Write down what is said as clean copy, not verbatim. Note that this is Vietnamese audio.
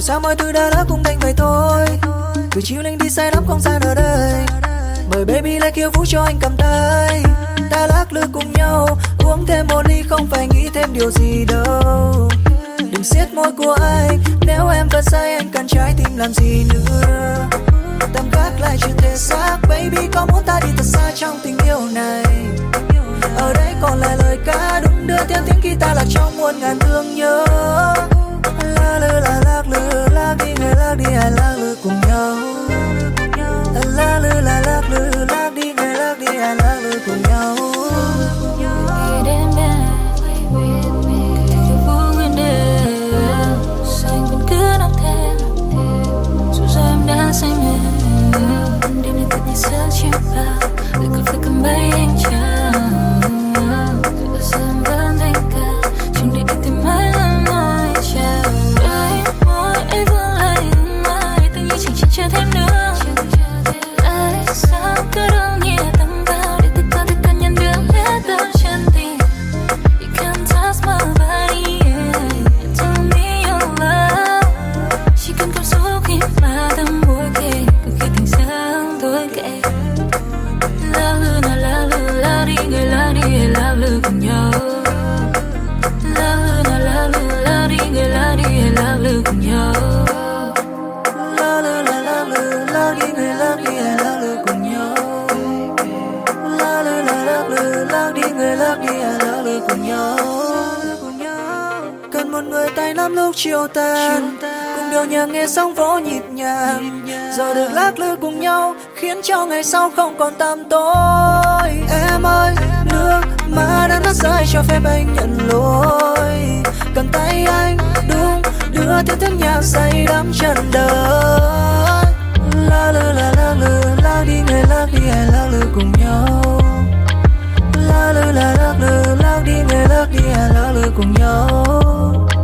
sao mọi thứ đã lỡ cũng đành vậy thôi. Cứ chiều lên đi say đắm không gian ở đây. Mời baby lại khiêu vũ cho anh cầm tay. Ta lắc lư cùng nhau, uống thêm một ly không phải nghĩ thêm điều gì đâu. Đừng siết môi của anh, nếu em vẫn say anh cần trái tim làm gì nữa. Tạm gác lại chuyện thể xác, baby có muốn ta đi thật xa trong tình yêu này. Ở đây còn lại lời ca đung đưa theo tiếng guitar là trong muôn ngàn thương nhớ. La lư la lắc lư, lắc đi người lắc đi ai lắc lư cùng nhau. La lư la lắc lư, lắc đi người lắc đi ai lắc lư cùng nhau. Say mê đêm nay tự nhiên sẽ chìm vào để có phải cầm bay anh chàng. Giờ sao em vẫn thành ca chẳng để anh tìm mãi lần nói chào. Đôi môi ấy vương lại mãi tự nhiên chẳng chịu chờ thêm nữa. Tại sao cứ đong nhẹ tầm vào để tất cả nhận được hết đôi chân tình. You can't touch my body, yeah. Tell me your love. Chỉ cần cảm xúc khi mà tâm la lư cùng nhau. La lư người la đi la lư cùng nhau. La lư la đi người la đi la lư cùng nhau. La lư la đi người la đi la lư cùng nhau. Cần một người tay nắm lúc chiều tàn, cùng điều nhạc nghe sóng vỗ nhịp nhàng. Giờ được lắc lư cùng nhau khiến cho ngày sau không còn tăm tối. Em ơi, nước mà đã nát rơi cho phép anh nhận lỗi. Cầm tay anh đung đưa theo tiếng nhạc say đắm chân đời. La lư la đi người lắc đi ai lắc lư cùng nhau. La lư la đi người lắc đi ai lắc lư cùng nhau.